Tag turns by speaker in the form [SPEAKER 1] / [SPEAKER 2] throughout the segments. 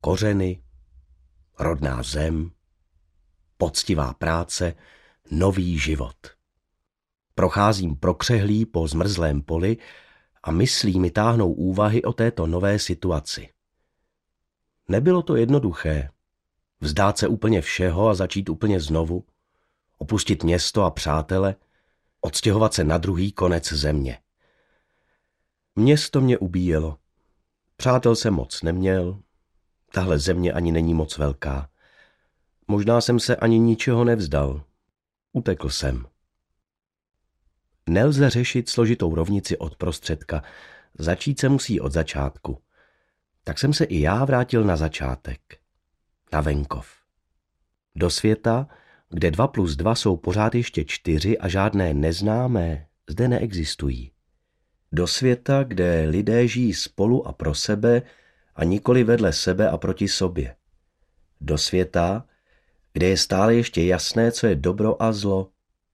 [SPEAKER 1] kořeny, rodná zem, poctivá práce, nový život. Procházím prokřehlý po zmrzlém poli a myslí mi táhnou úvahy o této nové situaci. Nebylo to jednoduché. Vzdát se úplně všeho a začít úplně znovu, opustit město a přátele, odstěhovat se na druhý konec země. Město mě ubíjelo. Přátel jsem moc neměl, tahle země ani není moc velká. Možná jsem se ani ničeho nevzdal. Utekl jsem. Nelze řešit složitou rovnici od prostředka, začít se musí od začátku. Tak jsem se i já vrátil na začátek. Na venkov. Do světa, kde 2 + 2 jsou pořád ještě 4 a žádné neznámé zde neexistují. Do světa, kde lidé žijí spolu a pro sebe a nikoli vedle sebe a proti sobě. Do světa, kde je stále ještě jasné, co je dobro a zlo.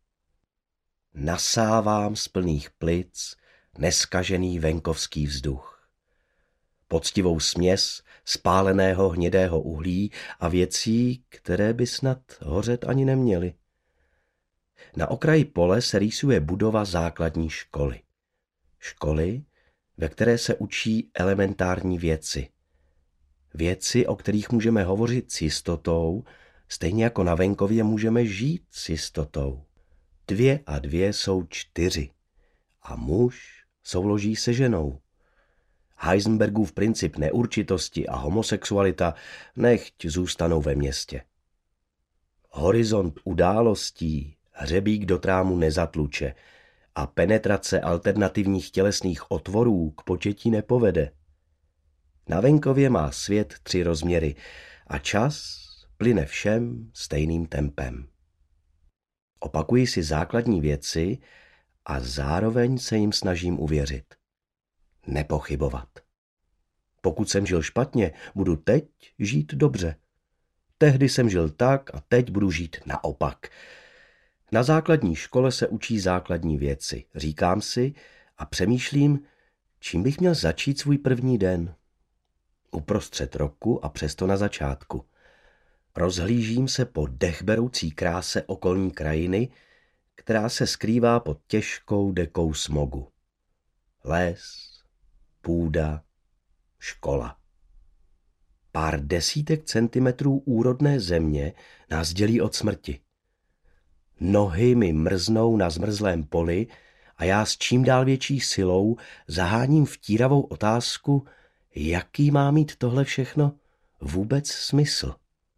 [SPEAKER 1] Nasávám z plných plic neskažený venkovský vzduch. Poctivou směs spáleného hnědého uhlí a věcí, které by snad hořet ani neměly. Na okraji pole se rýsuje budova základní školy. Školy, ve které se učí elementární věci. Věci, o kterých můžeme hovořit s jistotou, stejně jako na venkově můžeme žít s jistotou. 2 a 2 jsou 4 a muž souloží se ženou. Heisenbergův princip neurčitosti a homosexualita nechť zůstanou ve městě. Horizont událostí hřebík do trámu nezatluče a penetrace alternativních tělesných otvorů k početí nepovede. Na venkově má svět 3 rozměry a čas plyne všem stejným tempem. Opakuji si základní věci a zároveň se jim snažím uvěřit. Nepochybovat. Pokud jsem žil špatně, budu teď žít dobře. Tehdy jsem žil tak a teď budu žít naopak. Na základní škole se učí základní věci, říkám si a přemýšlím, čím bych měl začít svůj první den. Uprostřed roku a přesto na začátku. Rozhlížím se po dechberoucí kráse okolní krajiny, která se skrývá pod těžkou dekou smogu. Les, půda, škola. Pár desítek centimetrů úrodné země nás dělí od smrti. Nohy mi mrznou na zmrzlém poli a já s čím dál větší silou zaháním vtíravou otázku, jaký má mít tohle všechno vůbec smysl.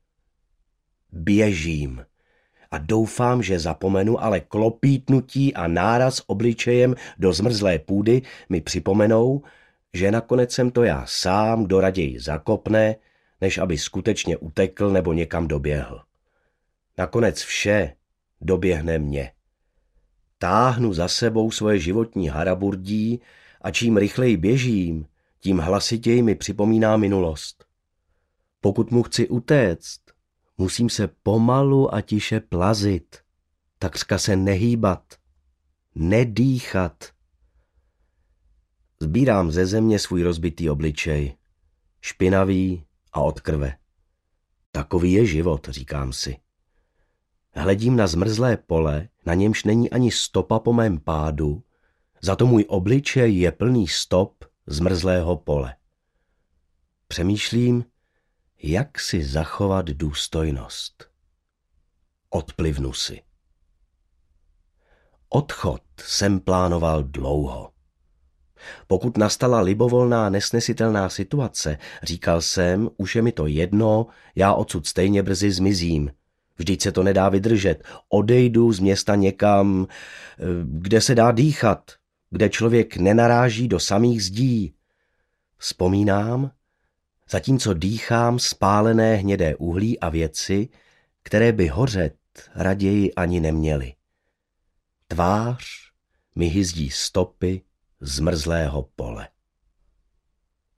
[SPEAKER 1] Běžím a doufám, že zapomenu, ale klopítnutí a náraz obličejem do zmrzlé půdy mi připomenou, že nakonec jsem to já sám, kdo raději zakopne, než aby skutečně utekl nebo někam doběhl. Nakonec vše doběhne mě. Táhnu za sebou svoje životní haraburdí a čím rychleji běžím, tím hlasitěji mi připomíná minulost. Pokud mu chci utéct, musím se pomalu a tiše plazit, takřka se nehýbat, nedýchat. Sbírám ze země svůj rozbitý obličej, špinavý a od krve. Takový je život, říkám si. Hledím na zmrzlé pole, na němž není ani stopa po mém pádu, za to můj obličej je plný stop zmrzlého pole. Přemýšlím, jak si zachovat důstojnost. Odplivnu si. Odchod jsem plánoval dlouho. Pokud nastala libovolná nesnesitelná situace, říkal jsem, už je mi to jedno, já odsud stejně brzy zmizím. Vždyť se to nedá vydržet. Odejdu z města někam, kde se dá dýchat, kde člověk nenaráží do samých zdí. Vzpomínám, zatímco dýchám spálené hnědé uhlí a věci, které by hořet raději ani neměly. Tvář mi hyzdí stopy zmrzlého pole.